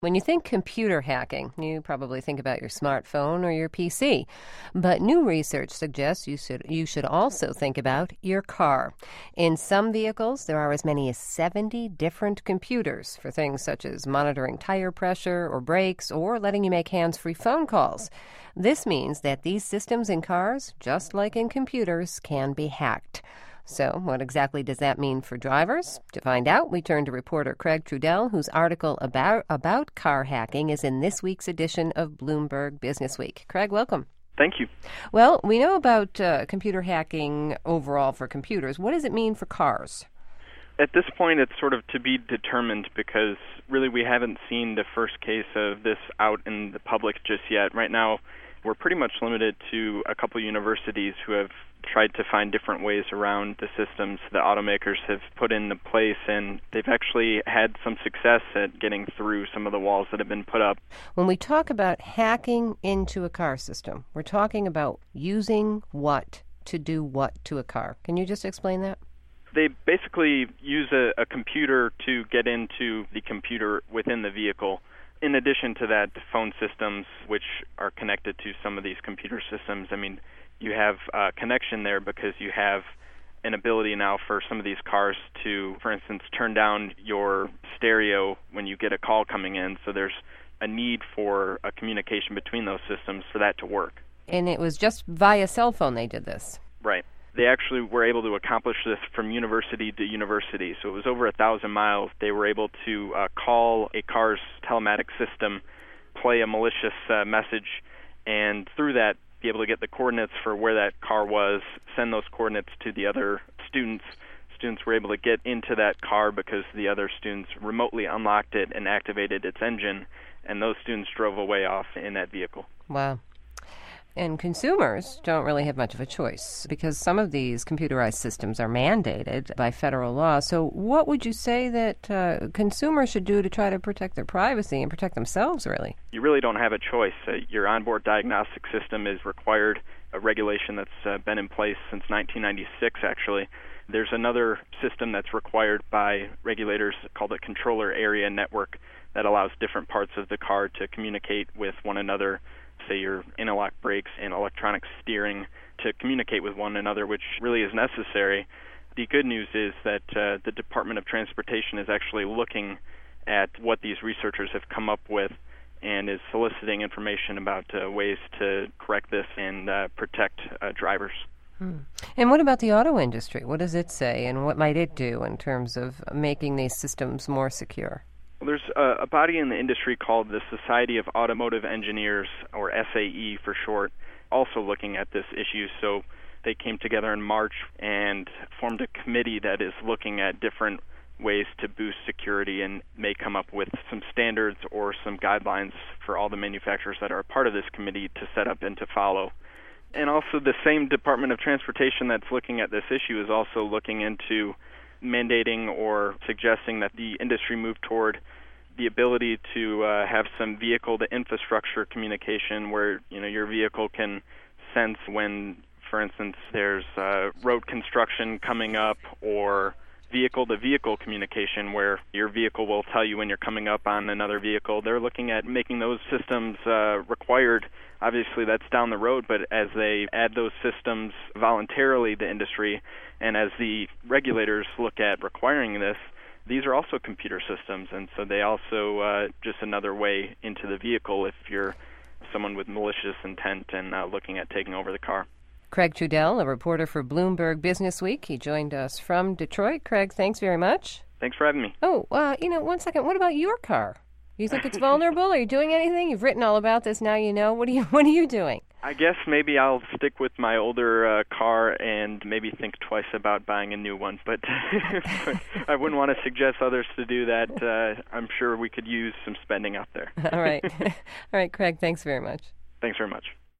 When you think computer hacking, you probably think about your smartphone or your PC. But new research suggests you should also think about your car. In some vehicles, there are as many as 70 different computers for things such as monitoring tire pressure or brakes or letting you make hands-free phone calls. This means that these systems in cars, just like in computers, can be hacked. So what exactly does that mean for drivers? To find out, we turn to reporter Craig Trudell, whose article about car hacking is in this week's edition of Bloomberg Businessweek. Craig, welcome. Thank you. Well, we know about computer hacking overall for computers. What does it mean for cars? At this point, it's sort of to be determined because really we haven't seen the first case of this out in the public just yet. Right now, we're pretty much limited to a couple universities who have tried to find different ways around the systems the automakers have put into place, and they've actually had some success at getting through some of the walls that have been put up. When we talk about hacking into a car system, we're talking about using what to do what to a car. Can you just explain that? They basically use a computer to get into the computer within the vehicle. In addition to that, phone systems, which are connected to some of these computer systems, you have a connection there because you have an ability now for some of these cars to, for instance, turn down your stereo when you get a call coming in. So there's a need for a communication between those systems for that to work. And it was just via cell phone they did this. Right. They actually were able to accomplish this from university to university. So it was over 1,000 miles. They were able to call a car's telematics system, play a malicious message, and through that be able to get the coordinates for where that car was, send those coordinates to the other students. Students were able to get into that car because the other students remotely unlocked it and activated its engine, and those students drove away off in that vehicle. Wow. And consumers don't really have much of a choice because some of these computerized systems are mandated by federal law. So what would you say that consumers should do to try to protect their privacy and protect themselves, really? You really don't have a choice. Your onboard diagnostic system is required, a regulation that's been in place since 1996, actually. There's another system that's required by regulators called a controller area network that allows different parts of the car to communicate with one another, say your interlock brakes and electronic steering, to communicate with one another, which really is necessary. The good news is that the Department of Transportation is actually looking at what these researchers have come up with and is soliciting information about ways to correct this and protect drivers. And what about the auto industry? What does it say, and what might it do in terms of making these systems more secure? Well, there's a body in the industry called the Society of Automotive Engineers, or SAE for short, also looking at this issue. So they came together in March and formed a committee that is looking at different ways to boost security and may come up with some standards or some guidelines for all the manufacturers that are a part of this committee to set up and to follow. And also the same Department of Transportation that's looking at this issue is also looking into mandating or suggesting that the industry move toward the ability to have some vehicle-to-infrastructure communication where your vehicle can sense when, for instance, there's road construction coming up, or vehicle-to-vehicle communication where your vehicle will tell you when you're coming up on another vehicle. They're looking at making those systems required. Obviously, that's down the road, but as they add those systems voluntarily, the industry, and as the regulators look at requiring this, these are also computer systems, and so they also just another way into the vehicle if you're someone with malicious intent and looking at taking over the car. Craig Trudell, a reporter for Bloomberg Businessweek. He joined us from Detroit. Craig, thanks very much. Thanks for having me. Oh, 1 second. What about your car? You think it's vulnerable? Are you doing anything? You've written all about this. Now you know. What are you doing? I guess maybe I'll stick with my older car and maybe think twice about buying a new one. But I wouldn't want to suggest others to do that. I'm sure we could use some spending out there. All right. All right, Craig, thanks very much. Thanks very much.